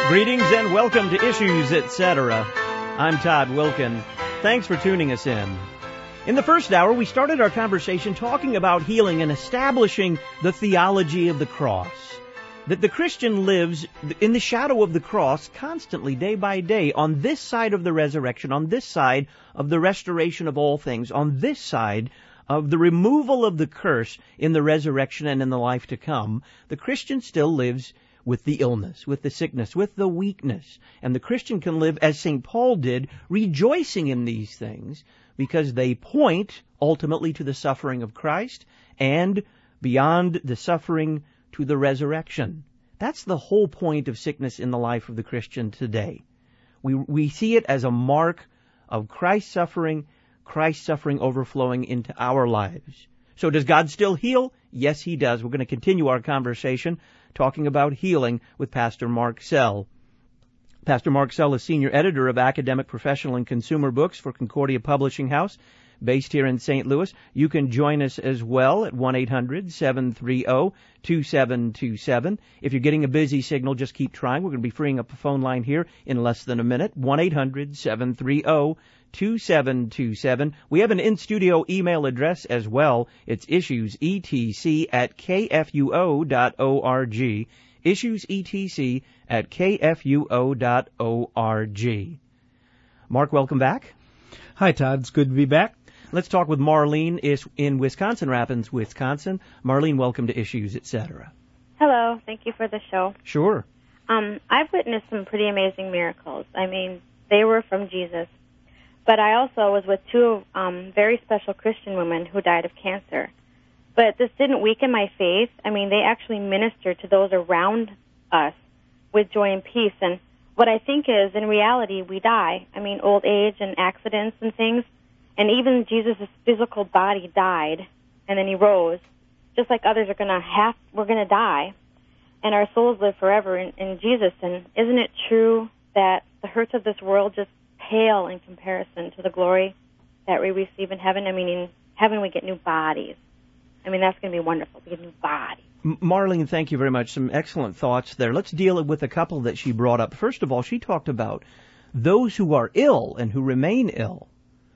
Greetings and welcome to Issues, Etc. I'm Todd Wilkin. Thanks for tuning us in. In the first hour, we started our conversation talking about healing and establishing the theology of the cross. That the Christian lives in the shadow of the cross constantly, day by day, on this side of the resurrection, on this side of the restoration of all things, on this side of the removal of the curse in the resurrection and in the life to come. The Christian still lives with the illness, with the sickness, with the weakness. And the Christian can live, as St. Paul did, rejoicing in these things, because they point ultimately to the suffering of Christ and beyond the suffering to the resurrection. That's the whole point of sickness in the life of the Christian today. We see it as a mark of Christ's suffering overflowing into our lives. So does God still heal? Yes, He does. We're going to continue our conversation talking about healing with Pastor Mark Sell. Pastor Mark Sell is Senior Editor of Academic, Professional, and Consumer Books for Concordia Publishing House, based here in St. Louis. You can join us as well at 1-800-730-2727. If you're getting a busy signal, just keep trying. We're going to be freeing up a phone line here in less than a minute. 1-800-730-2727. We have an in-studio email address as well. It's issuesetc@kfuo.org. issuesetc@kfuo.org. Mark, welcome back. Hi, Todd. It's good to be back. Let's talk with Marlene in Wisconsin Rapids, Wisconsin. Marlene, welcome to Issues, Etc. Hello. Thank you for the show. Sure. I've witnessed some pretty amazing miracles. I mean, they were from Jesus. But I also was with two very special Christian women who died of cancer. But this didn't weaken my faith. I mean, they actually ministered to those around us with joy and peace. And what I think is, in reality, we die. I mean, old age and accidents and things. And even Jesus' physical body died, and then He rose. Just like others we're going to die. And our souls live forever in Jesus. And isn't it true that the hurts of this world just pale in comparison to the glory that we receive in heaven? I mean, in heaven we get new bodies. I mean, that's going to be wonderful. We get new bodies. Marlene, thank you very much. Some excellent thoughts there. Let's deal with a couple that she brought up. First of all, she talked about those who are ill and who remain ill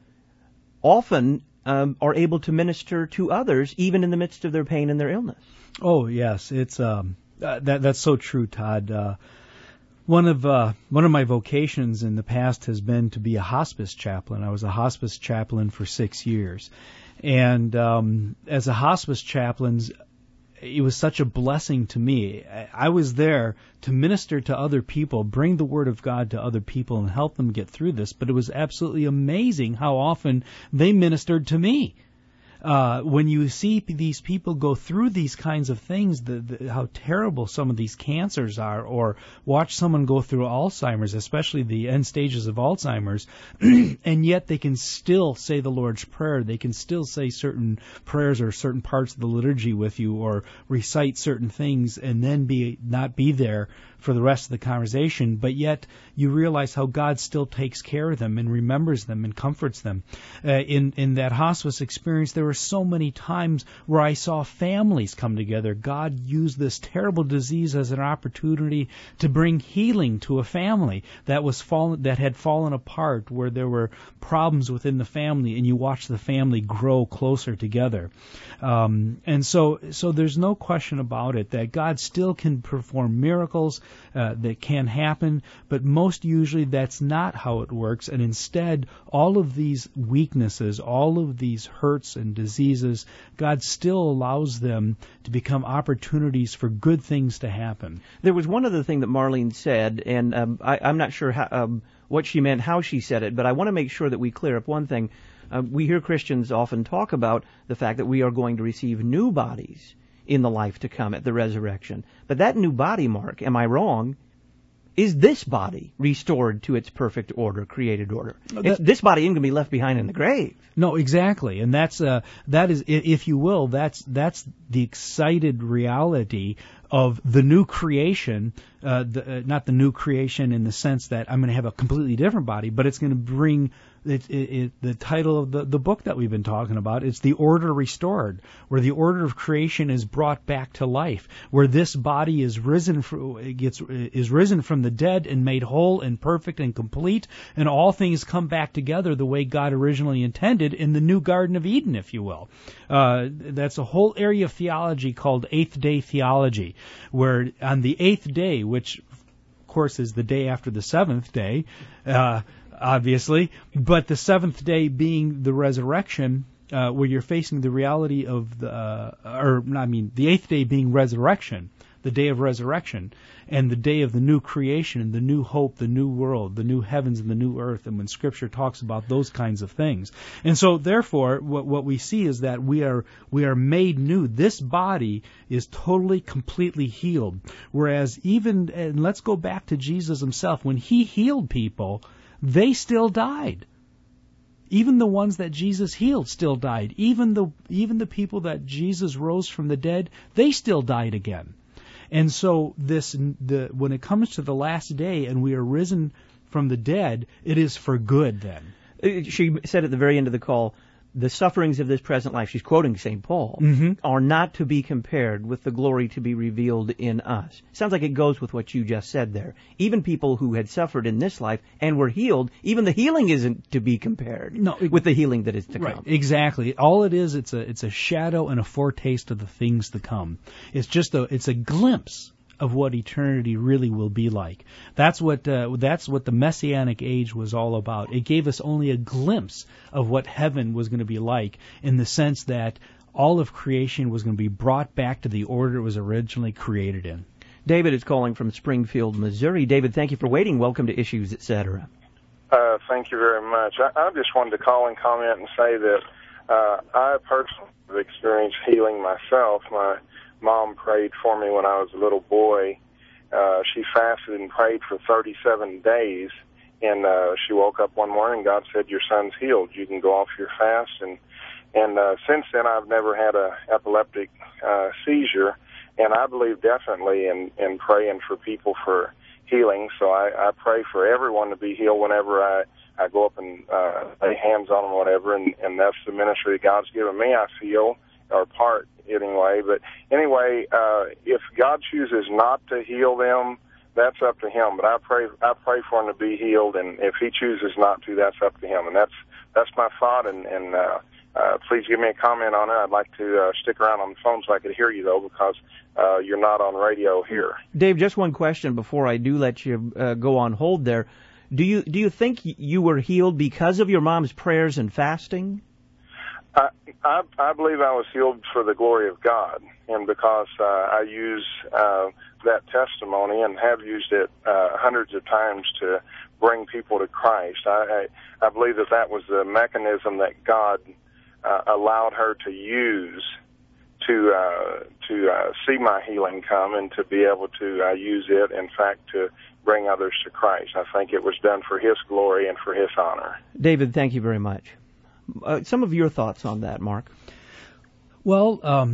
often are able to minister to others, even in the midst of their pain and their illness. Oh, yes. It's that's so true, Todd. One of my vocations in the past has been to be a hospice chaplain. I was a hospice chaplain for 6 years. And as a hospice chaplain, it was such a blessing to me. I was there to minister to other people, bring the Word of God to other people, and help them get through this. But it was absolutely amazing how often they ministered to me. When you see these people go through these kinds of things, how terrible some of these cancers are, or watch someone go through Alzheimer's, especially the end stages of Alzheimer's, and yet they can still say the Lord's Prayer. They can still say certain prayers or certain parts of the liturgy with you, or recite certain things, and then not be there for the rest of the conversation, but yet you realize how God still takes care of them and remembers them and comforts them. In that hospice experience, there were so many times where I saw families come together. God used this terrible disease as an opportunity to bring healing to a family that had fallen apart, where there were problems within the family, and you watch the family grow closer together. And so there's no question about it that God still can perform miracles that can happen, but most usually that's not how it works. And instead, all of these weaknesses, all of these hurts and diseases, God still allows them to become opportunities for good things to happen. There was one other thing that Marlene said, and I'm not sure what she meant, how she said it, but I want to make sure that we clear up one thing. We hear Christians often talk about the fact that we are going to receive new bodies in the life to come at the resurrection. But that new body, Mark, am I wrong, is this body restored to its perfect order, created order? This body isn't going to be left behind in the grave. No, exactly. And that is, if you will, that's the excited reality of the new creation, not the new creation in the sense that I'm going to have a completely different body, but it's going to bring the title of the book that we've been talking about. It's the order restored, where the order of creation is brought back to life, where this body is risen from the dead and made whole and perfect and complete, and all things come back together the way God originally intended in the new Garden of Eden, if you will. That's a whole area of theology called Eighth Day Theology, where on the eighth day, which of course is the day after the seventh day, obviously, but the seventh day being the resurrection, where you're facing the reality of the eighth day being resurrection, the day of resurrection, and the day of the new creation, the new hope, the new world, the new heavens and the new earth, and when Scripture talks about those kinds of things. And so, therefore, what we see is that we are made new. This body is totally, completely healed. Whereas and let's go back to Jesus himself, when he healed people, they still died. Even the ones that Jesus healed still died. Even the people that Jesus rose from the dead, they still died again. And so when it comes to the last day and we are risen from the dead, it is for good then. She said at the very end of the call, the sufferings of this present life, she's quoting St. Paul, are not to be compared with the glory to be revealed in us. Sounds like it goes with what you just said there. Even people who had suffered in this life and were healed, even the healing isn't to be compared with the healing that is to come. Exactly. All it is, it's a shadow and a foretaste of the things to come. It's a glimpse of what eternity really will be like. That's what the Messianic age was all about. It gave us only a glimpse of what heaven was going to be like, in the sense that all of creation was going to be brought back to the order it was originally created in. David is calling from Springfield, Missouri. David, thank you for waiting. Welcome to Issues, Etc. Thank you very much. I just wanted to call and comment and say that I personally have experienced healing myself. My mom prayed for me when I was a little boy. She fasted and prayed for 37 days, and she woke up one morning and God said, "Your son's healed. You can go off your fast." And since then, I've never had a epileptic seizure, and I believe definitely in praying for people for healing. So I pray for everyone to be healed whenever I go up and lay hands on them, whatever, and that's the ministry that God's given me, I feel, or part anyway. But anyway, if God chooses not to heal them, that's up to him. But I pray for him to be healed, and if he chooses not to, that's up to him. And that's my thought, and please give me a comment on it. I'd like to stick around on the phone so I could hear you, though, because you're not on radio here. Dave, just one question before I do let you go on hold there. Do you think you were healed because of your mom's prayers and fasting? I believe I was healed for the glory of God, and because I use that testimony and have used it hundreds of times to bring people to Christ. I believe that was the mechanism that God allowed her to use to see my healing come, and to be able to use it, in fact, to bring others to Christ. I think it was done for his glory and for his honor. David, thank you very much. Some of your thoughts on that, Mark? Well,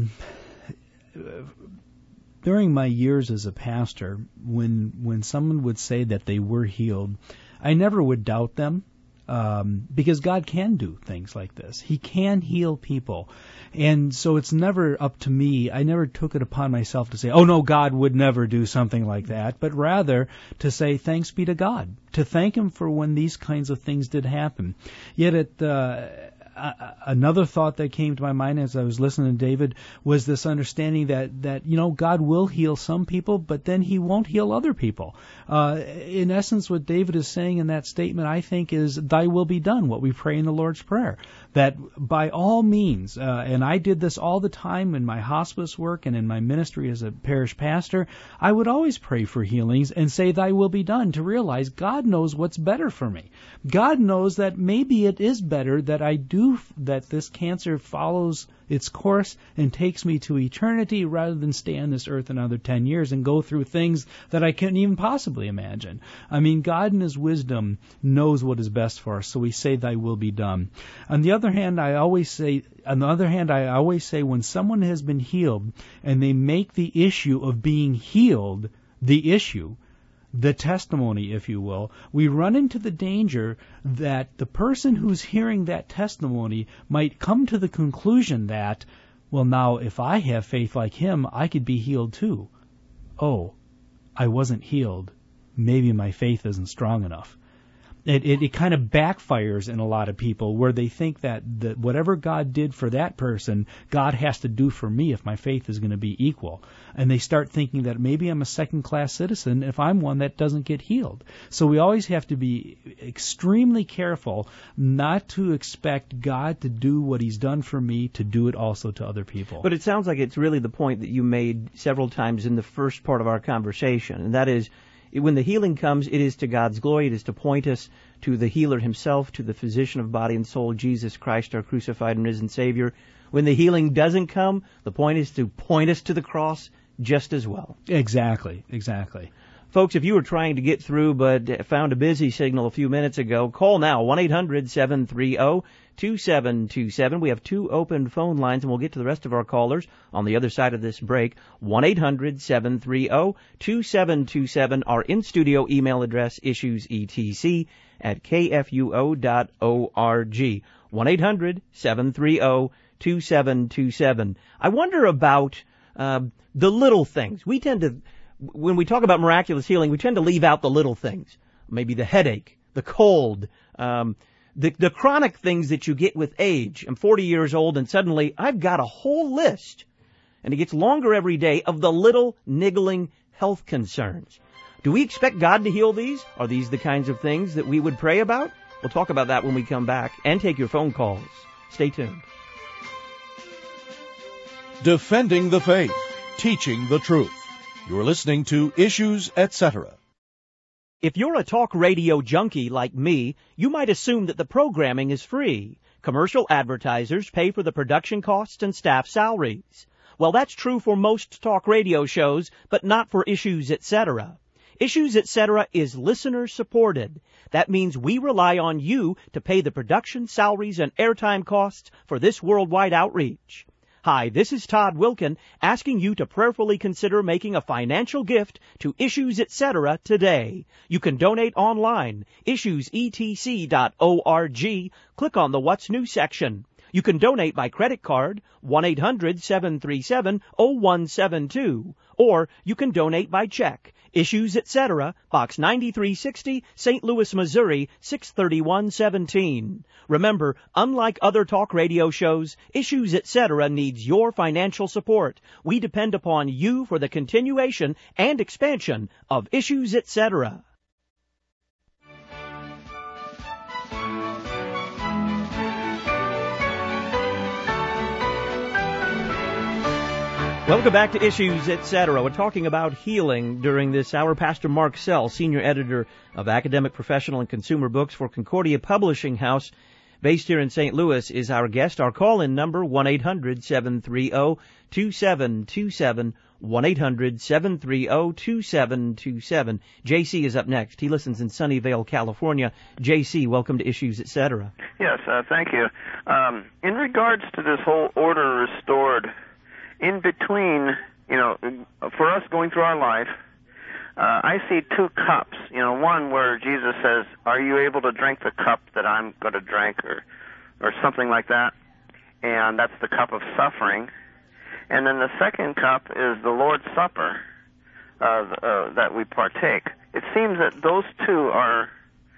during my years as a pastor, when someone would say that they were healed, I never would doubt them, because God can do things like this. He can heal people. And so it's never up to me. I never took it upon myself to say, oh no, God would never do something like that, but rather to say thanks be to God, to thank him for when these kinds of things did happen. Yet another thought that came to my mind as I was listening to David was this understanding that God will heal some people, but then he won't heal other people. In essence, what David is saying in that statement, I think, is thy will be done, what we pray in the Lord's Prayer. That by all means, and I did this all the time in my hospice work and in my ministry as a parish pastor, I would always pray for healings and say thy will be done, to realize God knows what's better for me. God knows that maybe it is better that this cancer follows its course and takes me to eternity rather than stay on this earth another 10 years and go through things that I couldn't even possibly imagine. I mean, God in his wisdom knows what is best for us, so we say thy will be done. On the other hand, I always say when someone has been healed and they make the issue of being healed the issue, the testimony, if you will, we run into the danger that the person who's hearing that testimony might come to the conclusion that, well, now, if I have faith like him, I could be healed too. Oh, I wasn't healed. Maybe my faith isn't strong enough. It kind of backfires in a lot of people where they think that whatever God did for that person, God has to do for me if my faith is going to be equal. And they start thinking that maybe I'm a second-class citizen if I'm one that doesn't get healed. So we always have to be extremely careful not to expect God to do what he's done for me to do it also to other people. But it sounds like it's really the point that you made several times in the first part of our conversation, and that is, when the healing comes, it is to God's glory. It is to point us to the healer himself, to the physician of body and soul, Jesus Christ, our crucified and risen Savior. When the healing doesn't come, the point is to point us to the cross just as well. Exactly. Folks, if you were trying to get through but found a busy signal a few minutes ago, call now, 1-800-730-2727. We have 2 open phone lines, and we'll get to the rest of our callers on the other side of this break. 1-800-730-2727. Our in-studio email address, issuesetc@kfuo.org. 1-800-730-2727. I wonder about the little things. We tend to... When we talk about miraculous healing, we tend to leave out the little things. Maybe the headache, the cold, the chronic things that you get with age. I'm 40 years old and suddenly I've got a whole list, and it gets longer every day, of the little niggling health concerns. Do we expect God to heal these? Are these the kinds of things that we would pray about? We'll talk about that when we come back and take your phone calls. Stay tuned. Defending the faith, teaching the truth. You're listening to Issues, Etc. If you're a talk radio junkie like me, you might assume that the programming is free. Commercial advertisers pay for the production costs and staff salaries. Well, that's true for most talk radio shows, but not for Issues, Etc. Issues, Etc. is listener-supported. That means we rely on you to pay the production salaries and airtime costs for this worldwide outreach. Hi, this is Todd Wilkin, asking you to prayerfully consider making a financial gift to Issues, Etc. today. You can donate online, issuesetc.org. Click on the What's New section. You can donate by credit card, 1-800-737-0172, or you can donate by check. Issues, Etc., Box 9360, St. Louis, Missouri, 63117. Remember, unlike other talk radio shows, Issues, Etc. needs your financial support. We depend upon you for the continuation and expansion of Issues, Etc. Welcome back to Issues, Etc. We're talking about healing during this hour. Pastor Mark Sell, Senior Editor of Academic, Professional, and Consumer Books for Concordia Publishing House, based here in St. Louis, is our guest. Our call-in number, 1-800-730-2727, 1-800-730-2727. J.C. is up next. He listens in Sunnyvale, California. J.C., welcome to Issues, Etc. Yes, thank you. In regards to this whole order restored, in between, for us going through our life, I see 2 cups. One where Jesus says, "Are you able to drink the cup that I'm going to drink," or something like that. And that's the cup of suffering. And then the second cup is the Lord's Supper that we partake. It seems that those 2 are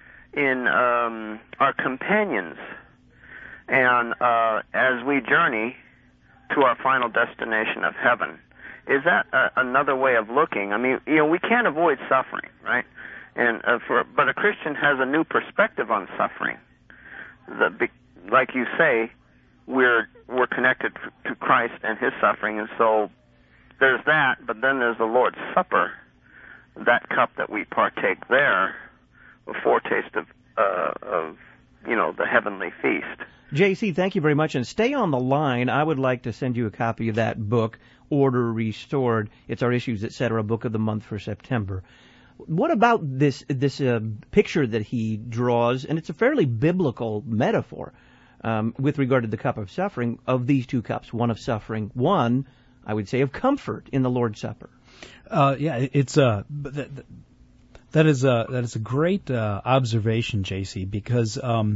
companions. And as we journey to our final destination of heaven. Is that another way of looking? I mean, we can't avoid suffering, right? And but a Christian has a new perspective on suffering. Like you say, we're connected to Christ and His suffering, and so there's that. But then there's the Lord's Supper, that cup that we partake there, a foretaste of the heavenly feast. J.C., thank you very much, and stay on the line. I would like to send you a copy of that book, Order Restored. It's our Issues, Etc. book of the month for September. What about this picture that he draws, and it's a fairly biblical metaphor with regard to the cup of suffering, of these 2 cups, one of suffering, one, I would say, of comfort in the Lord's Supper? It's That is a great observation, JC, because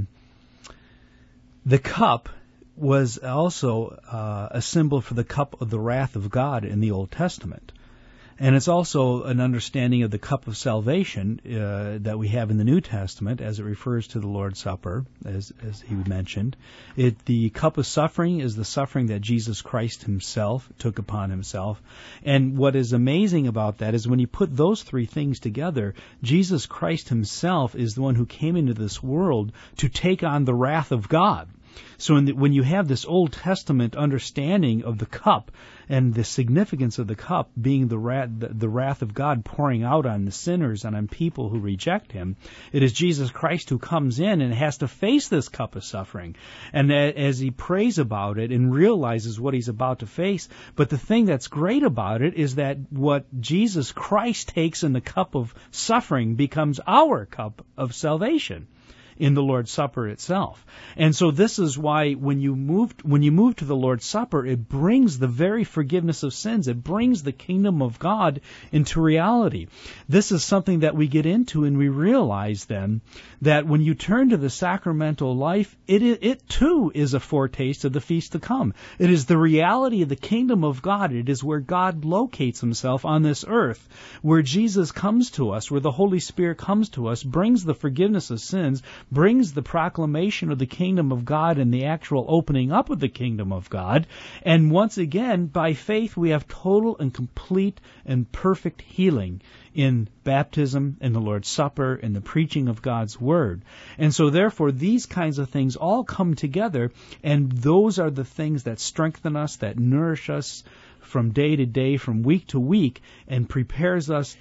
the cup was also a symbol for the cup of the wrath of God in the Old Testament. And it's also an understanding of the cup of salvation that we have in the New Testament as it refers to the Lord's Supper, as he mentioned. The cup of suffering is the suffering that Jesus Christ himself took upon himself. And what is amazing about that is when you put those three things together, Jesus Christ himself is the one who came into this world to take on the wrath of God. So when you have this Old Testament understanding of the cup and the significance of the cup being the wrath of God pouring out on the sinners and on people who reject him, it is Jesus Christ who comes in and has to face this cup of suffering. And as he prays about it and realizes what he's about to face, but the thing that's great about it is that what Jesus Christ takes in the cup of suffering becomes our cup of salvation in the Lord's Supper itself. And so this is why when you move to the Lord's Supper, it brings the very forgiveness of sins. It brings the kingdom of God into reality. This is something that we get into and we realize then that when you turn to the sacramental life, it too is a foretaste of the feast to come. It is the reality of the kingdom of God. It is where God locates himself on this earth, where Jesus comes to us, where the Holy Spirit comes to us, brings the forgiveness of sins, brings the proclamation of the kingdom of God and the actual opening up of the kingdom of God. And once again, by faith, we have total and complete and perfect healing in baptism, in the Lord's Supper, in the preaching of God's Word. And so therefore, these kinds of things all come together, and those are the things that strengthen us, that nourish us from day to day, from week to week, and prepares us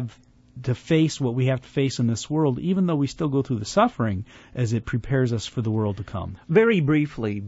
to face what we have to face in this world, even though we still go through the suffering, as it prepares us for the world to come. Very briefly,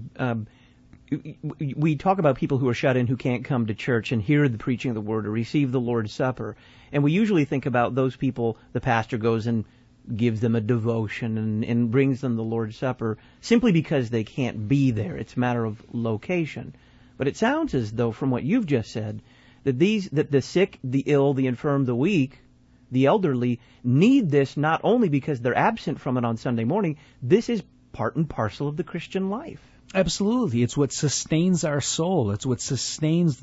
we talk about people who are shut in, who can't come to church and hear the preaching of the Word or receive the Lord's Supper. And we usually think about those people, the pastor goes and gives them a devotion and brings them the Lord's Supper simply because they can't be there. It's a matter of location. But it sounds as though, from what you've just said, that the sick, the ill, the infirm, the weak, the elderly need this not only because they're absent from it on Sunday morning. This is part and parcel of the Christian life. Absolutely, it's what sustains our soul. It's what sustains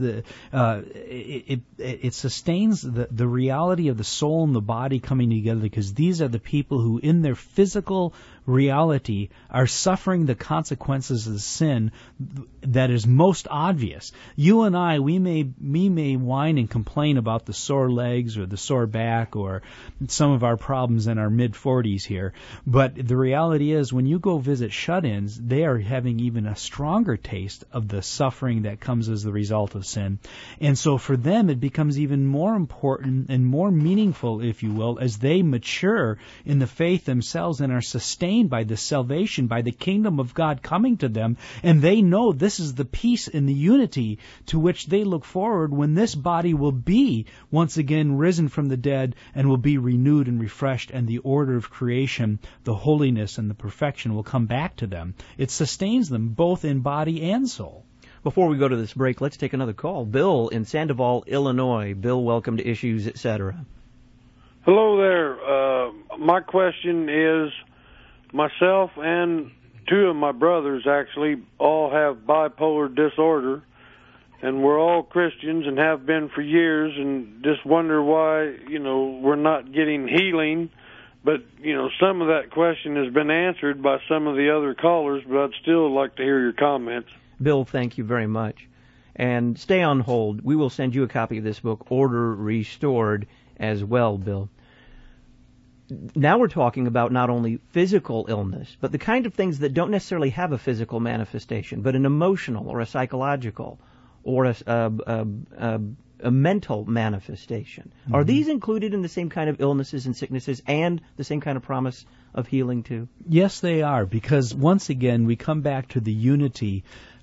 it sustains the reality of the soul and the body coming together, because these are the people who, in their physical reality, are suffering the consequences of the sin that is most obvious. You and I, we may whine and complain about the sore legs or the sore back or some of our problems in our mid-40s here, but the reality is, when you go visit shut-ins, they are having even a stronger taste of the suffering that comes as the result of sin. And so for them, it becomes even more important and more meaningful, if you will, as they mature in the faith themselves and are sustained by the salvation, by the kingdom of God coming to them. And they know this is the peace and the unity to which they look forward when this body will be once again risen from the dead and will be renewed and refreshed, and the order of creation, the holiness and the perfection will come back to them. It sustains them both in body and soul. Before we go to this break, let's take another call. Bill in Sandoval, Illinois. Bill, welcome to Issues, Etc. Hello there. My question is, myself and two of my brothers actually all have bipolar disorder, and we're all Christians and have been for years, and just wonder why, we're not getting healing. But, some of that question has been answered by some of the other callers, but I'd still like to hear your comments. Bill, thank you very much. And stay on hold. We will send you a copy of this book, Order Restored, as well, Bill. Now we're talking about not only physical illness, but the kind of things that don't necessarily have a physical manifestation, but an emotional or a psychological or a mental manifestation. Mm-hmm. Are these included in the same kind of illnesses and sicknesses and the same kind of promise of healing too? Yes, they are, because once again we come back to the unity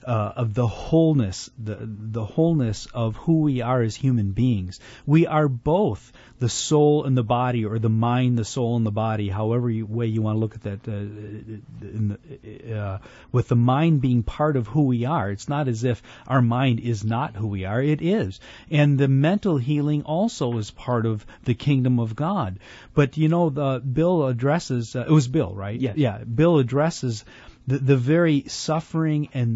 of the wholeness, the wholeness of who we are as human beings. We are both the soul and the body, or the mind, the soul, and the body, however way you want to look at that, with the mind being part of who we are. It's not as if our mind is not who we are. It is. And the mental healing also is part of the kingdom of God. But, Bill addresses, it was Bill, right? Yes. Yeah, Bill addresses the very suffering and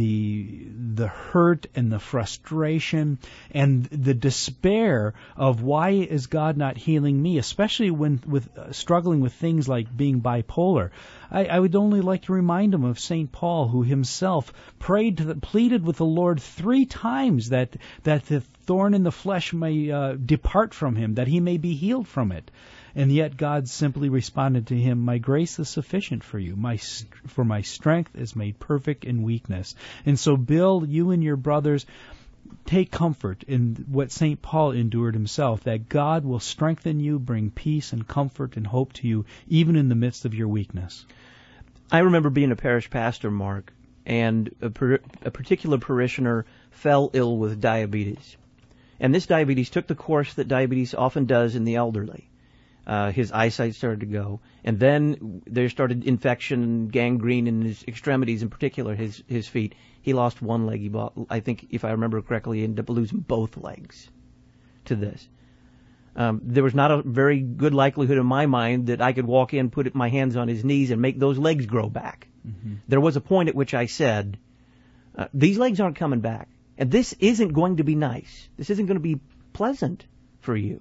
the hurt and the frustration and the despair of why is God not healing me, especially when struggling with things like being bipolar. I would only like to remind him of St. Paul, who himself pleaded with the Lord 3 times that the thorn in the flesh may depart from him, that he may be healed from it. And yet God simply responded to him, "My grace is sufficient for you. For my strength is made perfect in weakness." And so, Bill, you and your brothers, take comfort in what St. Paul endured himself, that God will strengthen you, bring peace and comfort and hope to you, even in the midst of your weakness. I remember being a parish pastor, Mark, and a particular parishioner fell ill with diabetes. And this diabetes took the course that diabetes often does in the elderly. His eyesight started to go, and then there started infection and gangrene in his extremities, in particular his feet. He lost one leg. I think, if I remember correctly, he ended up losing both legs to this. There was not a very good likelihood in my mind that I could walk in, put my hands on his knees, and make those legs grow back. Mm-hmm. There was a point at which I said, these legs aren't coming back, and this isn't going to be nice. This isn't going to be pleasant for you.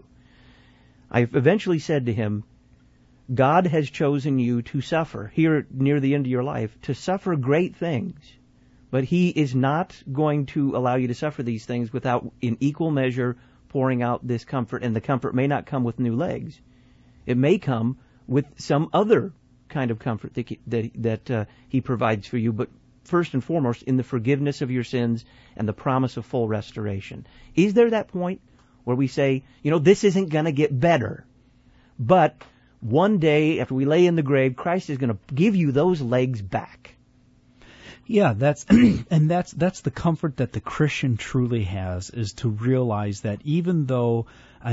I eventually said to him, God has chosen you to suffer here near the end of your life, to suffer great things. But He is not going to allow you to suffer these things without, in equal measure, pouring out this comfort. And the comfort may not come with new legs. It may come with some other kind of comfort that He provides for you. But first and foremost, in the forgiveness of your sins and the promise of full restoration. Is there that point where we say, this isn't going to get better, but one day after we lay in the grave, Christ is going to give you those legs back? Yeah, that's the comfort that the Christian truly has, is to realize that even though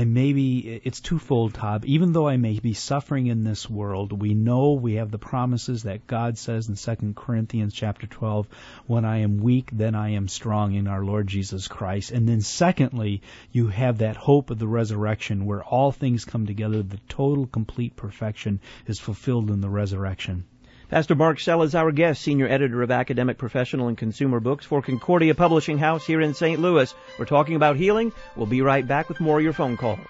it's twofold, Todd. Even though I may be suffering in this world, we know we have the promises that God says in 2 Corinthians chapter 12, when I am weak, then I am strong in our Lord Jesus Christ. And then secondly, you have that hope of the resurrection where all things come together. The total, complete perfection is fulfilled in the resurrection. Pastor Mark Sell is our guest, Senior Editor of Academic, Professional, and Consumer Books for Concordia Publishing House here in St. Louis. We're talking about healing. We'll be right back with more of your phone calls.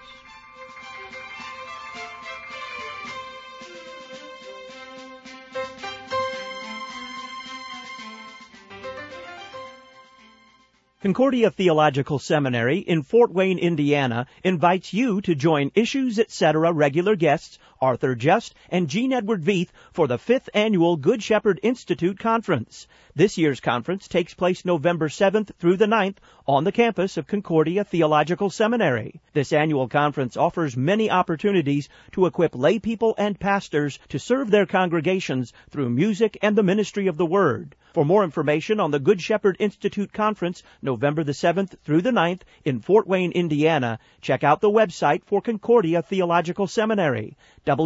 Concordia Theological Seminary in Fort Wayne, Indiana, invites you to join Issues Etc. regular guests Arthur Just and Gene Edward Veith for the 5th Annual Good Shepherd Institute Conference. This year's conference takes place November 7th through the 9th on the campus of Concordia Theological Seminary. This annual conference offers many opportunities to equip lay people and pastors to serve their congregations through music and the ministry of the Word. For more information on the Good Shepherd Institute Conference, November the 7th through the 9th in Fort Wayne, Indiana, check out the website for Concordia Theological Seminary,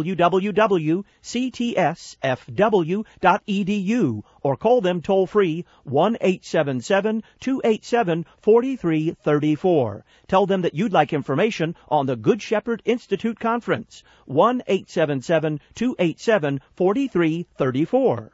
www.ctsfw.edu, or call them toll-free 1-877-287-4334. Tell them that you'd like information on the Good Shepherd Institute Conference, 1-877-287-4334.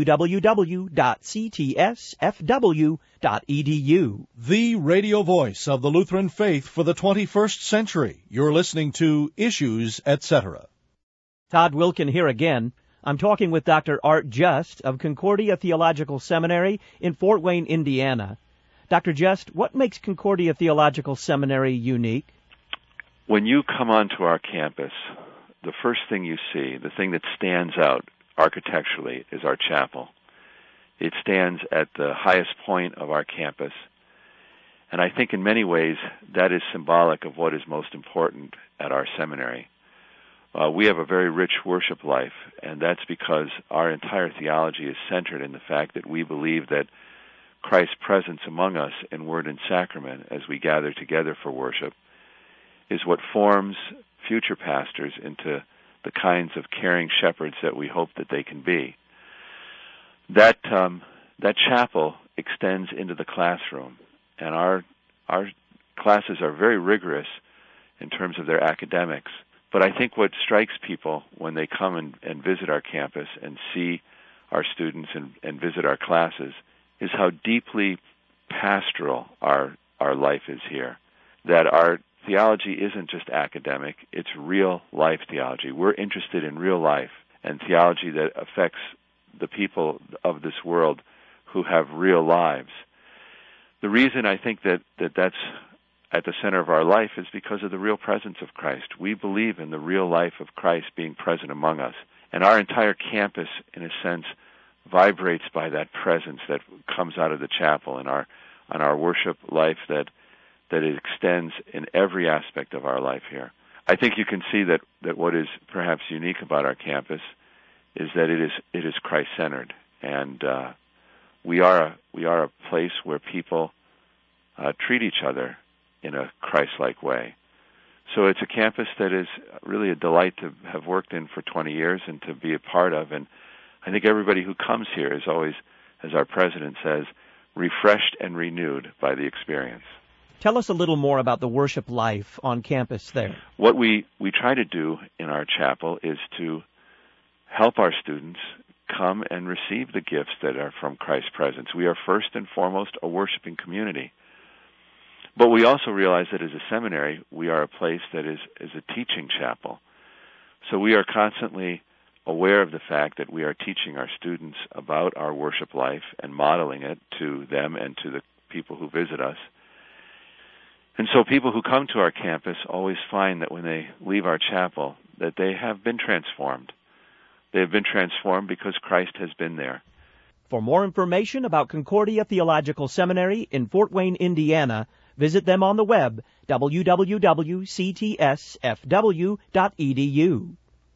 www.ctsfw.edu. The radio voice of the Lutheran faith for the 21st century. You're listening to Issues, Etc. Todd Wilkin here again. I'm talking with Dr. Art Just of Concordia Theological Seminary in Fort Wayne, Indiana. Dr. Just, what makes Concordia Theological Seminary unique? When you come onto our campus, the first thing you see, the thing that stands out architecturally, is our chapel. It stands at the highest point of our campus, and I think in many ways that is symbolic of what is most important at our seminary. We have a very rich worship life, and that's because our entire theology is centered in the fact that we believe that Christ's presence among us in word and sacrament as we gather together for worship is what forms future pastors into the kinds of caring shepherds that we hope that they can be. That chapel extends into the classroom, and our classes are very rigorous in terms of their academics. But I think what strikes people when they come and visit our campus and see our students and visit our classes is how deeply pastoral our life is here. That our theology isn't just academic, it's real life theology. We're interested in real life and theology that affects the people of this world who have real lives. The reason I think that that's at the center of our life is because of the real presence of Christ. We believe in the real life of Christ being present among us. And our entire campus, in a sense, vibrates by that presence that comes out of the chapel and our worship life that it extends in every aspect of our life here. I think you can see that what is perhaps unique about our campus is that it is Christ-centered, and we are a place where people treat each other in a Christ-like way. So it's a campus that is really a delight to have worked in for 20 years and to be a part of. And I think everybody who comes here is always, as our president says, refreshed and renewed by the experience. Tell us a little more about the worship life on campus there. What we try to do in our chapel is to help our students come and receive the gifts that are from Christ's presence. We are first and foremost a worshiping community. But we also realize that as a seminary, we are a place that is a teaching chapel. So we are constantly aware of the fact that we are teaching our students about our worship life and modeling it to them and to the people who visit us. And so people who come to our campus always find that when they leave our chapel, that they have been transformed. They have been transformed because Christ has been there. For more information about Concordia Theological Seminary in Fort Wayne, Indiana, visit them on the web, www.ctsfw.edu.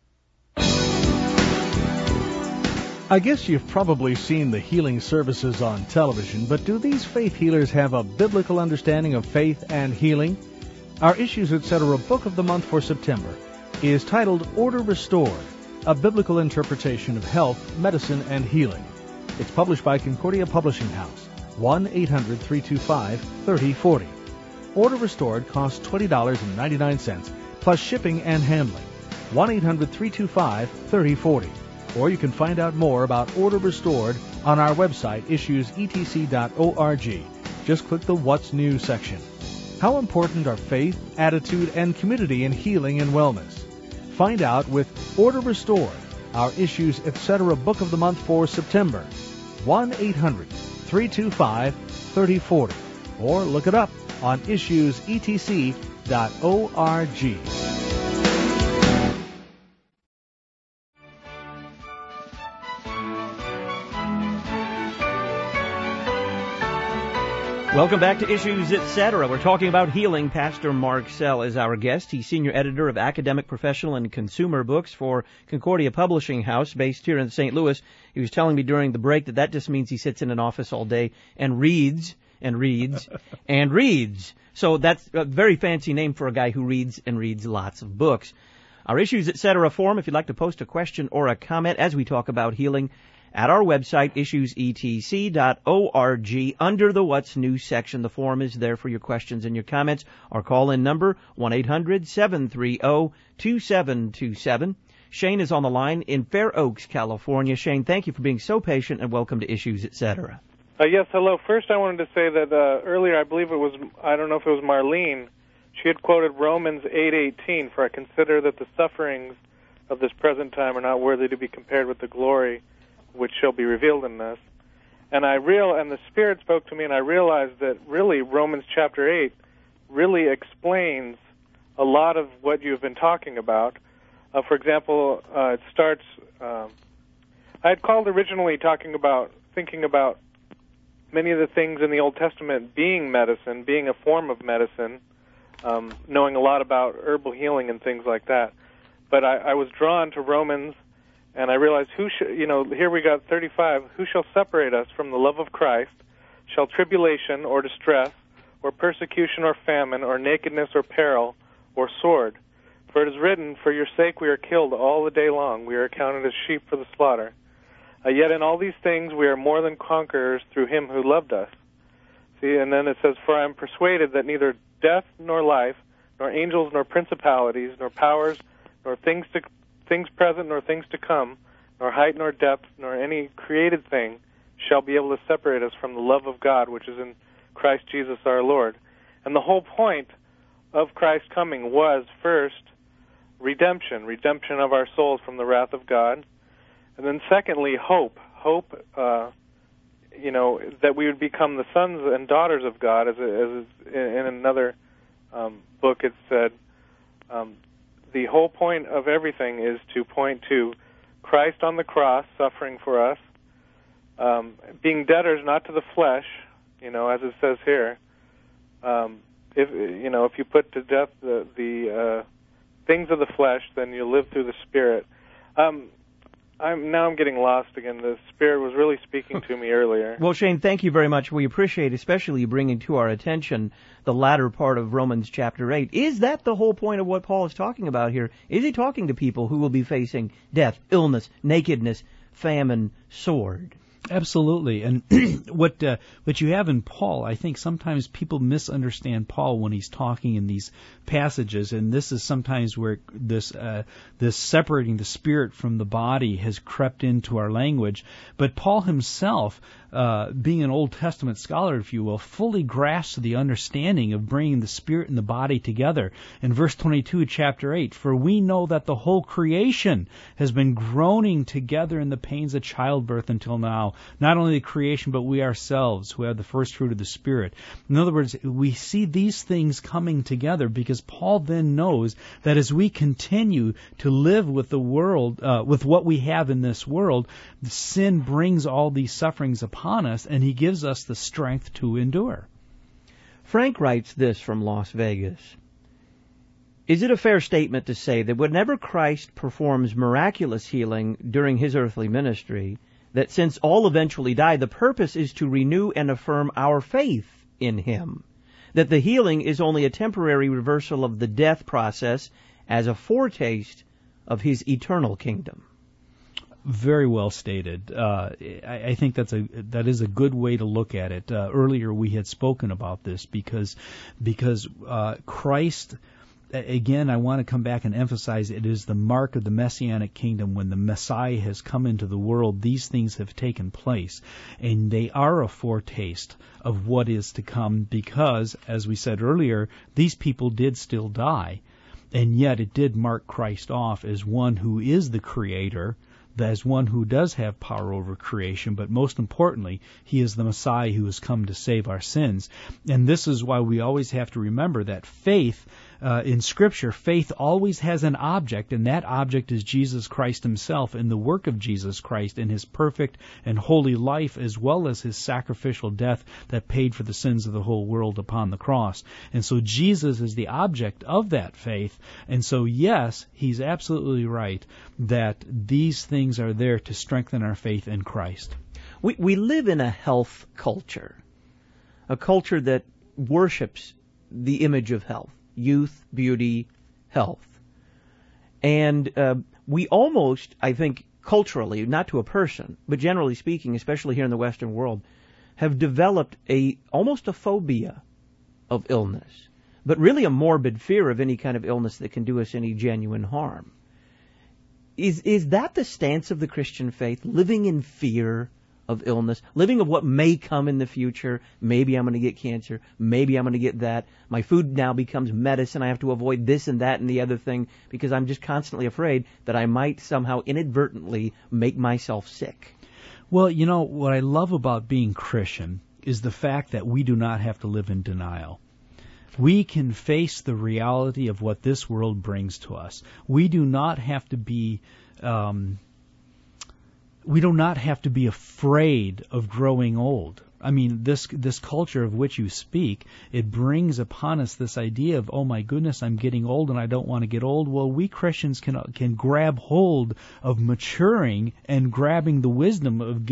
I guess you've probably seen the healing services on television, but do these faith healers have a biblical understanding of faith and healing? Our Issues Etc. Book of the Month for September is titled Order Restored, a biblical interpretation of health, medicine, and healing. It's published by Concordia Publishing House, 1-800-325-3040. Order Restored costs $20.99 plus shipping and handling. 1-800-325-3040. Or you can find out more about Order Restored on our website, issuesetc.org. Just click the What's New section. How important are faith, attitude, and community in healing and wellness? Find out with Order Restored, our Issues Etc. Book of the Month for September. 1-800-325-3040. Or look it up on issuesetc.org. Welcome back to Issues Etc. We're talking about healing. Pastor Mark Sell is our guest. He's senior editor of academic, professional, and consumer books for Concordia Publishing House, based here in St. Louis. He was telling me during the break that just means he sits in an office all day and reads and reads and reads. So that's a very fancy name for a guy who reads and reads lots of books. Our Issues Etc. forum, if you'd like to post a question or a comment as we talk about healing, at our website, issuesetc.org, under the What's New section. The forum is there for your questions and your comments. Our call-in number, 1-800-730-2727. Shane is on the line in Fair Oaks, California. Shane, thank you for being so patient, and welcome to Issues Etc. Yes, hello. First, I wanted to say that earlier, I believe it was, I don't know if it was Marlene, she had quoted Romans 8:18, for I consider that the sufferings of this present time are not worthy to be compared with the glory which shall be revealed in us. And the Spirit spoke to me, and I realized that really Romans chapter 8 really explains a lot of what you've been talking about. For example, it starts, I had called originally thinking about many of the things in the Old Testament being medicine, being a form of medicine, knowing a lot about herbal healing and things like that. But I was drawn to Romans, and I realized here we got 35, who shall separate us from the love of Christ? shall tribulation or distress, or persecution or famine, or nakedness or peril, or sword. For it is written, For your sake we are killed all the day long, we are accounted as sheep for the slaughter. Yet in all these things we are more than conquerors through him who loved us. See, and then it says, For I am persuaded that neither death nor life, nor angels nor principalities, nor powers, nor things present nor things to come, nor height nor depth, nor any created thing shall be able to separate us from the love of God, which is in Christ Jesus our Lord. And the whole point of Christ's coming was, first, redemption of our souls from the wrath of God. And then secondly, hope, that we would become the sons and daughters of God. As in another book it said, the whole point of everything is to point to Christ on the cross suffering for us, being debtors not to the flesh, as it says here. If you put to death the things of the flesh, then you live through the Spirit. I'm getting lost again. The Spirit was really speaking to me earlier. Well, Shane, thank you very much. We appreciate especially you bringing to our attention the latter part of Romans chapter 8. Is that the whole point of what Paul is talking about here? Is he talking to people who will be facing death, illness, nakedness, famine, sword? Absolutely. And what you have in Paul, I think sometimes people misunderstand Paul when he's talking in these passages, and this is sometimes where this separating the spirit from the body has crept into our language. But Paul himself, being an Old Testament scholar, if you will, fully grasps the understanding of bringing the spirit and the body together. In verse 22 of chapter 8, For we know that the whole creation has been groaning together in the pains of childbirth until now. Not only the creation, but we ourselves who have the first fruit of the Spirit. In other words, we see these things coming together because Paul then knows that as we continue to live with the world, with what we have in this world, sin brings all these sufferings upon us, and he gives us the strength to endure. Frank writes this from Las Vegas. Is it a fair statement to say that whenever Christ performs miraculous healing during his earthly ministry, that since all eventually die, the purpose is to renew and affirm our faith in him, that the healing is only a temporary reversal of the death process as a foretaste of his eternal kingdom? Very well stated. I think that is a good way to look at it. Earlier we had spoken about this because Christ. Again, I want to come back and emphasize it is the mark of the Messianic kingdom. When the Messiah has come into the world, these things have taken place, and they are a foretaste of what is to come because, as we said earlier, these people did still die, and yet it did mark Christ off as one who is the Creator, as one who does have power over creation, but most importantly, he is the Messiah who has come to save our sins. And this is why we always have to remember that faith, in Scripture, faith always has an object, and that object is Jesus Christ himself and the work of Jesus Christ in his perfect and holy life, as well as his sacrificial death that paid for the sins of the whole world upon the cross. And so Jesus is the object of that faith. And so, yes, he's absolutely right that these things are there to strengthen our faith in Christ. We live in a health culture, a culture that worships the image of health. Youth, beauty, health. And we almost, I think, culturally, not to a person, but generally speaking, especially here in the Western world, have developed almost a phobia of illness, but really a morbid fear of any kind of illness that can do us any genuine harm. Is that the stance of the Christian faith, living in fear of illness, living of what may come in the future? Maybe I'm going to get cancer. Maybe I'm going to get that. My food now becomes medicine. I have to avoid this and that and the other thing because I'm just constantly afraid that I might somehow inadvertently make myself sick. Well, what I love about being Christian is the fact that we do not have to live in denial. We can face the reality of what this world brings to us. We do not have to be afraid of growing old. I mean, this culture of which you speak, it brings upon us this idea of, oh my goodness, I'm getting old and I don't want to get old. Well, we Christians can grab hold of maturing and grabbing the wisdom of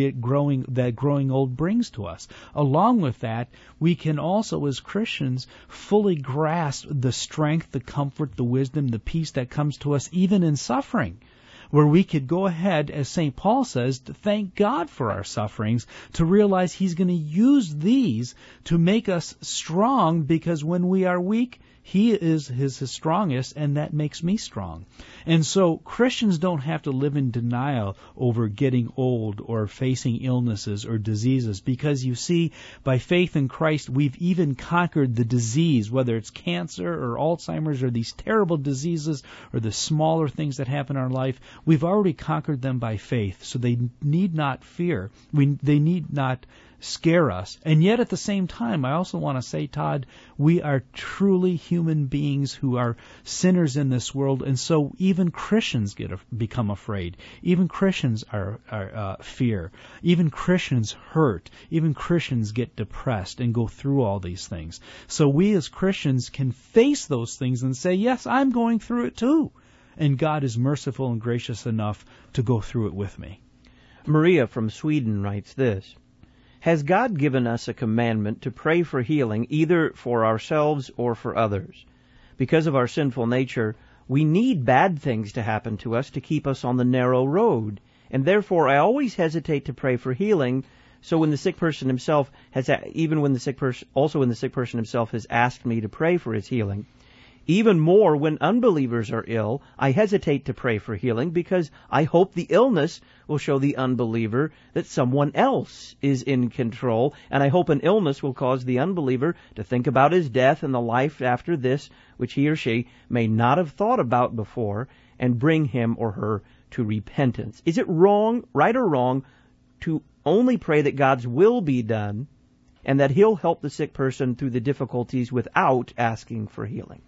growing old brings to us. Along with that, we can also, as Christians, fully grasp the strength, the comfort, the wisdom, the peace that comes to us even in suffering, where we could go ahead, as St. Paul says, to thank God for our sufferings, to realize He's going to use these to make us strong, because when we are weak, He is his strongest, and that makes me strong. And so Christians don't have to live in denial over getting old or facing illnesses or diseases, because you see, by faith in Christ, we've even conquered the disease, whether it's cancer or Alzheimer's or these terrible diseases or the smaller things that happen in our life. We've already conquered them by faith, so they need not fear. They need not scare us. And yet at the same time, I also want to say, Todd, we are truly human beings who are sinners in this world, and so even Christians become afraid. Even Christians are fear. Even Christians hurt. Even Christians get depressed and go through all these things. So we as Christians can face those things and say, yes, I'm going through it too. And God is merciful and gracious enough to go through it with me. Maria from Sweden writes this: Has God given us a commandment to pray for healing either for ourselves or for others? Because of our sinful nature, we need bad things to happen to us to keep us on the narrow road, and therefore I always hesitate to pray for healing. So when the sick person himself has, when the sick person himself has asked me to pray for his healing. Even more, when unbelievers are ill, I hesitate to pray for healing because I hope the illness will show the unbeliever that someone else is in control, and I hope an illness will cause the unbeliever to think about his death and the life after this, which he or she may not have thought about before, and bring him or her to repentance. Is it wrong, right or wrong, to only pray that God's will be done and that He'll help the sick person through the difficulties without asking for healing?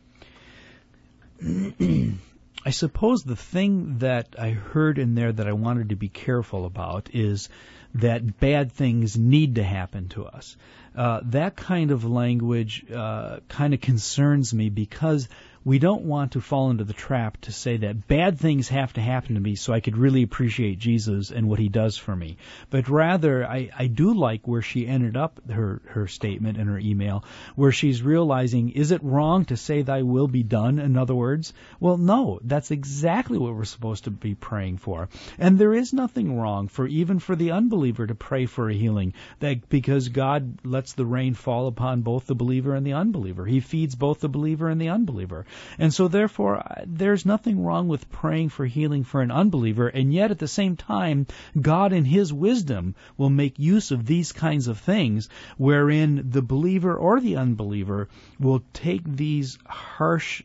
I suppose the thing that I heard in there that I wanted to be careful about is that bad things need to happen to us. That kind of language kind of concerns me, because we don't want to fall into the trap to say that bad things have to happen to me so I could really appreciate Jesus and what He does for me. But rather, I do like where she ended up her statement in her email, where she's realizing, is it wrong to say thy will be done, in other words? Well, no, that's exactly what we're supposed to be praying for. And there is nothing wrong even for the unbeliever to pray for a healing, because God lets the rain fall upon both the believer and the unbeliever. He feeds both the believer and the unbeliever. And so therefore, there's nothing wrong with praying for healing for an unbeliever, and yet at the same time, God in His wisdom will make use of these kinds of things, wherein the believer or the unbeliever will take these harsh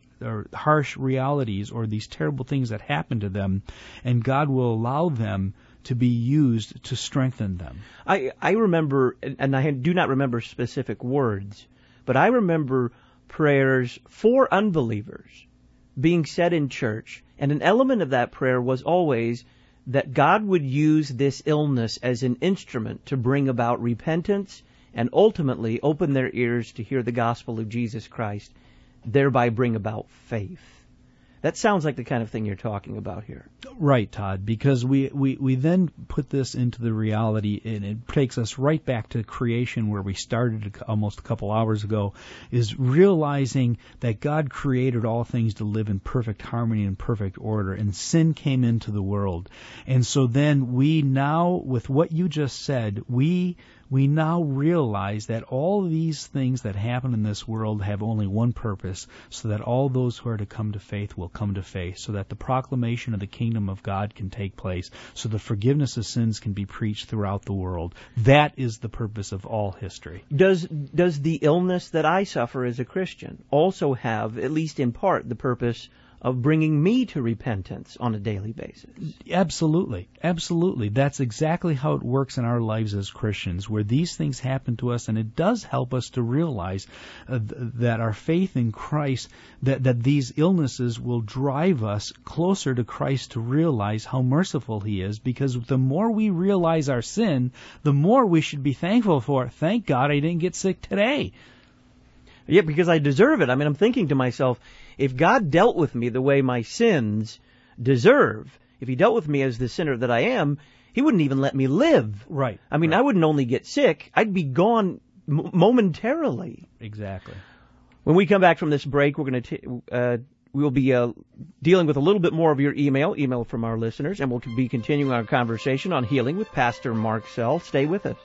realities or these terrible things that happen to them, and God will allow them to be used to strengthen them. I remember, and I do not remember specific words, but I remember prayers for unbelievers being said in church, and an element of that prayer was always that God would use this illness as an instrument to bring about repentance and ultimately open their ears to hear the gospel of Jesus Christ, thereby bring about faith. That sounds like the kind of thing you're talking about here. Right, Todd, because we then put this into the reality, and it takes us right back to creation, where we started almost a couple hours ago, is realizing that God created all things to live in perfect harmony and perfect order, and sin came into the world. And so then we now, with what you just said, we now realize that all of these things that happen in this world have only one purpose, so that all those who are to come to faith will come to faith, so that the proclamation of the kingdom of God can take place, so the forgiveness of sins can be preached throughout the world. That is the purpose of all history. Does the illness that I suffer as a Christian also have, at least in part, the purpose of bringing me to repentance on a daily basis. Absolutely. Absolutely. That's exactly how it works in our lives as Christians, where these things happen to us, and it does help us to realize that our faith in Christ, that these illnesses will drive us closer to Christ to realize how merciful He is, because the more we realize our sin, the more we should be thankful for it. Thank God I didn't get sick today. Yeah, because I deserve it. I mean, I'm thinking to myself, if God dealt with me the way my sins deserve, if He dealt with me as the sinner that I am, He wouldn't even let me live. Right. I mean, right. I wouldn't only get sick, I'd be gone momentarily. Exactly. When we come back from this break, we'll be dealing with a little bit more of your email from our listeners, and we'll be continuing our conversation on healing with Pastor Mark Sell. Stay with us.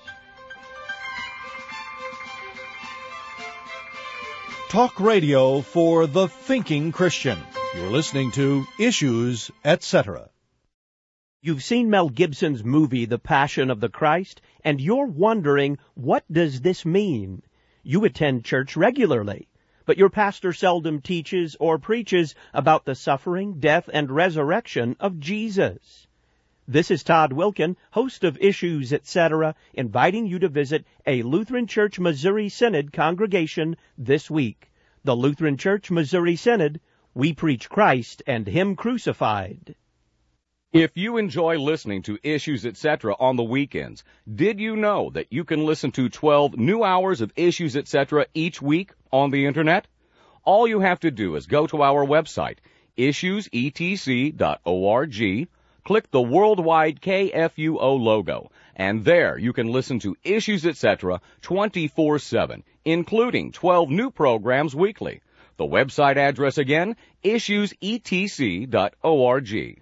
Talk radio for the thinking Christian. You're listening to Issues, Etc. You've seen Mel Gibson's movie, The Passion of the Christ, and you're wondering, what does this mean? You attend church regularly, but your pastor seldom teaches or preaches about the suffering, death, and resurrection of Jesus. This is Todd Wilkin, host of Issues, Etc., inviting you to visit a Lutheran Church Missouri Synod congregation this week. The Lutheran Church Missouri Synod, we preach Christ and Him crucified. If you enjoy listening to Issues, Etc. on the weekends, did you know that you can listen to 12 new hours of Issues, Etc. each week on the Internet? All you have to do is go to our website, issuesetc.org, click the worldwide KFUO logo, and there you can listen to Issues, Etc. 24/7, including 12 new programs weekly. The website address again, issuesetc.org.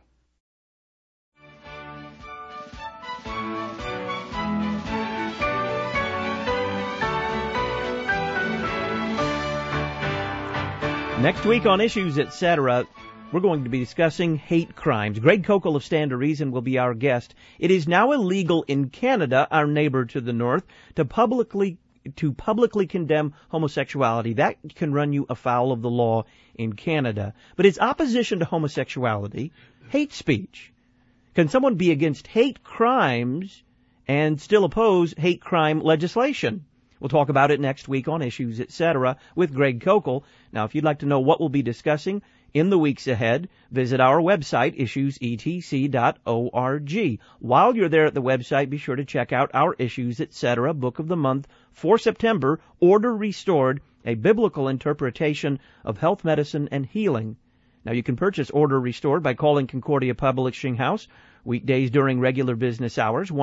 Next week on Issues, Etc., we're going to be discussing hate crimes. Greg Kokel of Stand to Reason will be our guest. It is now illegal in Canada, our neighbor to the north, to publicly condemn homosexuality. That can run you afoul of the law in Canada. But is opposition to homosexuality hate speech? Can someone be against hate crimes and still oppose hate crime legislation? We'll talk about it next week on Issues, Etc. with Greg Kokel. Now, if you'd like to know what we'll be discussing in the weeks ahead, visit our website, issuesetc.org. While you're there at the website, be sure to check out our Issues, Etc. Book of the Month for September, Order Restored, a biblical interpretation of health, medicine, and healing. Now, you can purchase Order Restored by calling Concordia Publishing House weekdays during regular business hours,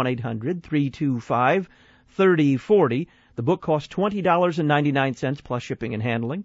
1-800-325-3040. The book costs $20.99 plus shipping and handling,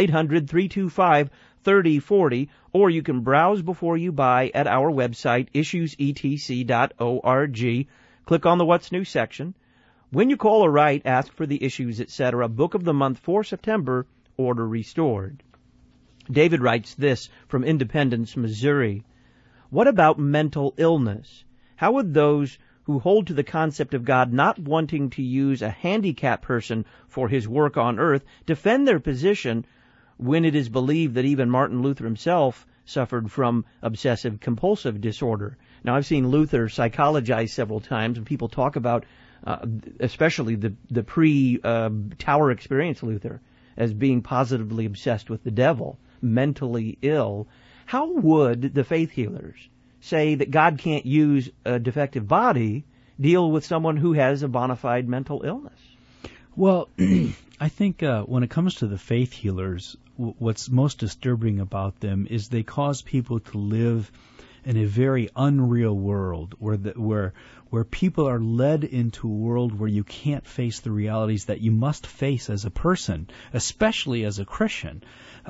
1-800-325-3040, or you can browse before you buy at our website, issuesetc.org. Click on the What's New section. When you call or write, ask for the Issues, Etc. Book of the Month for September, Order Restored. David writes this from Independence, Missouri. What about mental illness? How would those who hold to the concept of God not wanting to use a handicapped person for His work on earth defend their position when it is believed that even Martin Luther himself suffered from obsessive-compulsive disorder? Now, I've seen Luther psychologized several times, and people talk about especially the pre-Tower experience Luther as being positively obsessed with the devil, mentally ill. How would the faith healers say that God can't use a defective body deal with someone who has a bona fide mental illness? Well, I think when it comes to the faith healers, what's most disturbing about them is they cause people to live in a very unreal world where people are led into a world where you can't face the realities that you must face as a person, especially as a Christian.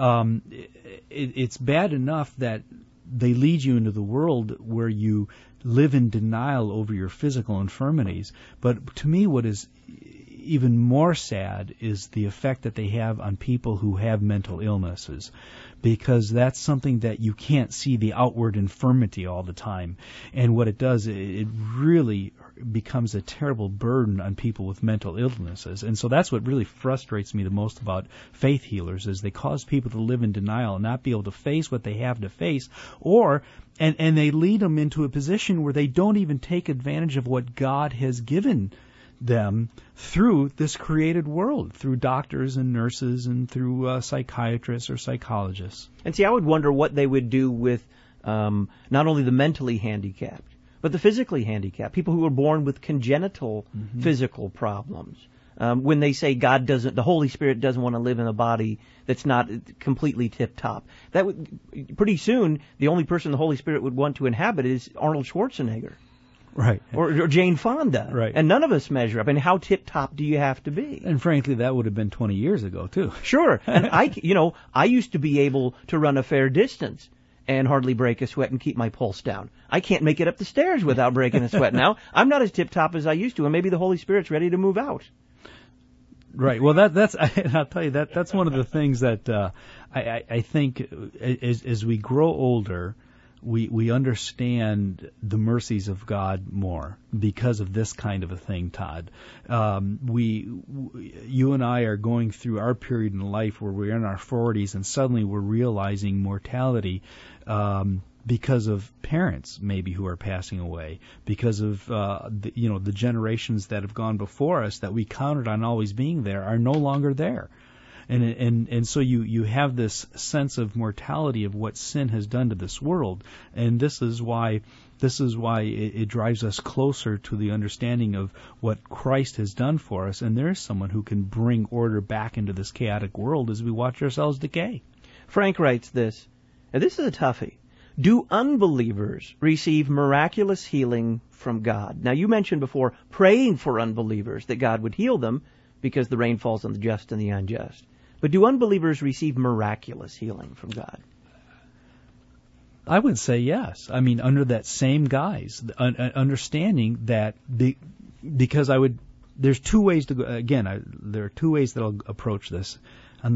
It's bad enough that they lead you into the world where you live in denial over your physical infirmities. But to me, what is even more sad is the effect that they have on people who have mental illnesses. because that's something that you can't see the outward infirmity all the time. And what it does, it really becomes a terrible burden on people with mental illnesses. And so that's what really frustrates me the most about faith healers, is they cause people to live in denial and not be able to face what they have to face, and they lead them into a position where they don't even take advantage of what God has given them through this created world, through doctors and nurses and through psychiatrists or psychologists. And see, I would wonder what they would do with not only the mentally handicapped, but the physically handicapped, people who are born with congenital physical problems. When they say the Holy Spirit doesn't want to live in a body that's not completely tip-top. Pretty soon, the only person the Holy Spirit would want to inhabit is Arnold Schwarzenegger. Right. Or Jane Fonda. Right. And none of us measure up. And how tip-top do you have to be? And frankly, that would have been 20 years ago, too. Sure. And I used to be able to run a fair distance and hardly break a sweat and keep my pulse down. I can't make it up the stairs without breaking a sweat now. I'm not as tip-top as I used to, and maybe the Holy Spirit's ready to move out. Right. Well, I'll tell you, that's one of the things that I think as we grow older, we understand the mercies of God more because of this kind of a thing, Todd. You and I are going through our period in life where we're in our 40s, and suddenly we're realizing mortality because of parents maybe who are passing away, because of the generations that have gone before us that we counted on always being there are no longer there. And so you have this sense of mortality of what sin has done to this world, and this is why it drives us closer to the understanding of what Christ has done for us, and there is someone who can bring order back into this chaotic world as we watch ourselves decay. Frank writes this, and this is a toughie. Do unbelievers receive miraculous healing from God? Now, you mentioned before praying for unbelievers that God would heal them because the rain falls on the just and the unjust. But do unbelievers receive miraculous healing from God? I would say yes. I mean, under that same guise, understanding that because there's two ways to go. Again, there are two ways that I'll approach this. On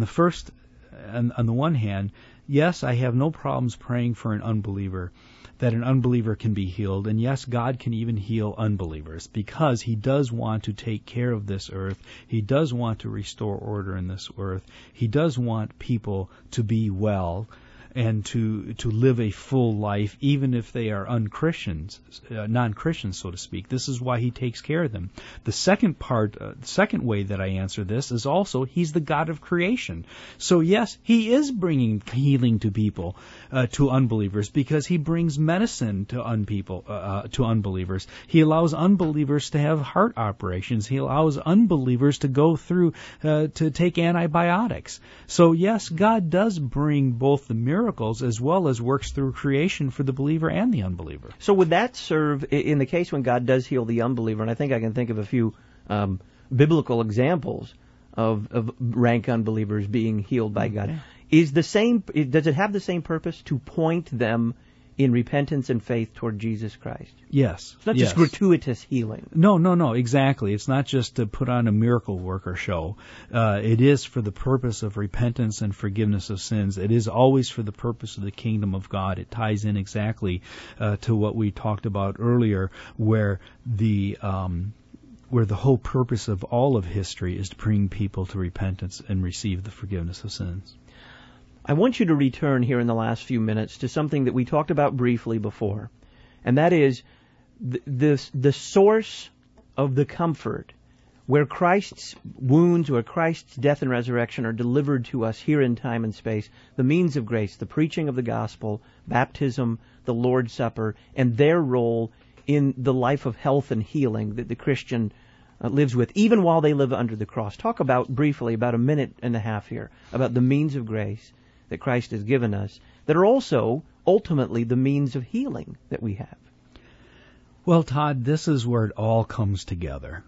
the one hand, yes, I have no problems praying for an unbeliever, that an unbeliever can be healed. And yes, God can even heal unbelievers because He does want to take care of this earth. He does want to restore order in this earth. He does want people to be well and to live a full life, even if they are non-Christians, so to speak. This is why He takes care of them. The second way that I answer this is also He's the God of creation. So yes, He is bringing healing to people, to unbelievers, because He brings medicine to unbelievers. He allows unbelievers to have heart operations. He allows unbelievers to go through to take antibiotics. So yes, God does bring both the miracles as well as works through creation for the believer and the unbeliever. So would that serve in the case when God does heal the unbeliever? And I think I can think of a few biblical examples of rank unbelievers being healed by God. Yeah. Does it have the same purpose to point them in repentance and faith toward Jesus Christ? Yes. It's not just gratuitous healing. No, exactly. It's not just to put on a miracle worker show. It is for the purpose of repentance and forgiveness of sins. It is always for the purpose of the kingdom of God. It ties in exactly to what we talked about earlier, where the whole purpose of all of history is to bring people to repentance and receive the forgiveness of sins. I want you to return here in the last few minutes to something that we talked about briefly before, and that is the source of the comfort where Christ's wounds, where Christ's death and resurrection are delivered to us here in time and space, the means of grace, the preaching of the gospel, baptism, the Lord's Supper, and their role in the life of health and healing that the Christian lives with, even while they live under the cross. Talk briefly, about a minute and a half here, about the means of grace that Christ has given us that are also ultimately the means of healing that we have. Well, Todd, this is where it all comes together.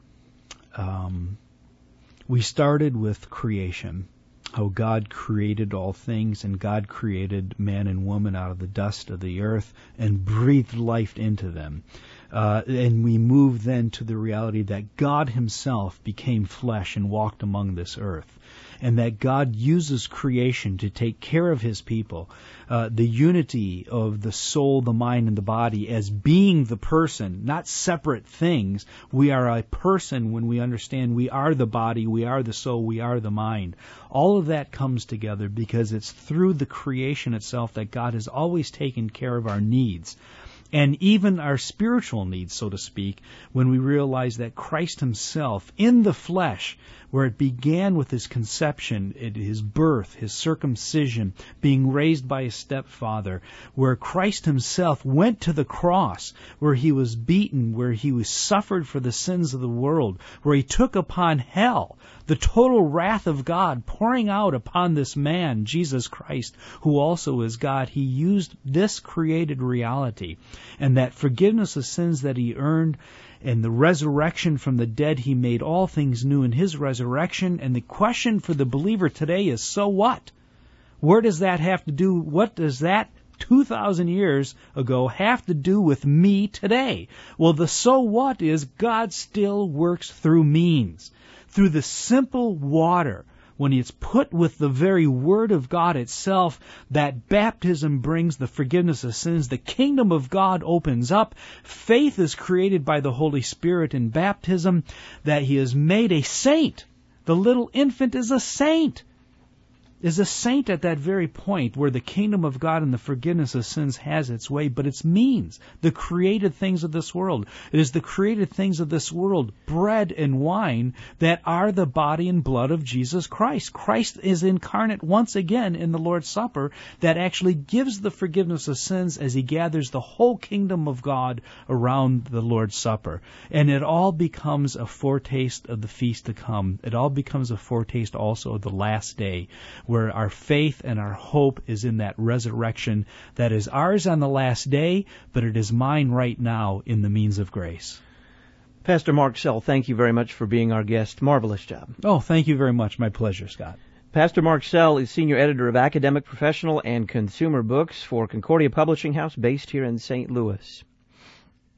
We started with creation, how God created all things, and God created man and woman out of the dust of the earth and breathed life into them. And we move then to the reality that God Himself became flesh and walked among this earth. and that God uses creation to take care of His people. The unity of the soul, the mind, and the body as being the person, not separate things. We are a person when we understand we are the body, we are the soul, we are the mind. All of that comes together because it's through the creation itself that God has always taken care of our needs. And even our spiritual needs, so to speak, when we realize that Christ Himself, in the flesh, where it began with His conception, His birth, His circumcision, being raised by His stepfather, where Christ Himself went to the cross, where He was beaten, where He was suffered for the sins of the world, where He took upon hell the total wrath of God pouring out upon this man, Jesus Christ, who also is God. He used this created reality and that forgiveness of sins that He earned and the resurrection from the dead. He made all things new in His resurrection. And the question for the believer today is, so what? Where does that have to do? What does that 2,000 years ago have to do with me today? Well, the so what is God still works through means. Through the simple water, when it's put with the very Word of God itself, that baptism brings the forgiveness of sins. The kingdom of God opens up. Faith is created by the Holy Spirit in baptism, that He is made a saint. The little infant is a saint. Is a saint at that very point where the kingdom of God and the forgiveness of sins has its way, but it's means, the created things of this world. It is the created things of this world, bread and wine, that are the body and blood of Jesus Christ. Christ is incarnate once again in the Lord's Supper that actually gives the forgiveness of sins as He gathers the whole kingdom of God around the Lord's Supper. And it all becomes a foretaste of the feast to come. It all becomes a foretaste also of the last day, where our faith and our hope is in that resurrection that is ours on the last day, but it is mine right now in the means of grace. Pastor Mark Sell, thank you very much for being our guest. Marvelous job. Oh, thank you very much. My pleasure, Scott. Pastor Mark Sell is Senior Editor of Academic, Professional, and Consumer Books for Concordia Publishing House, based here in St. Louis.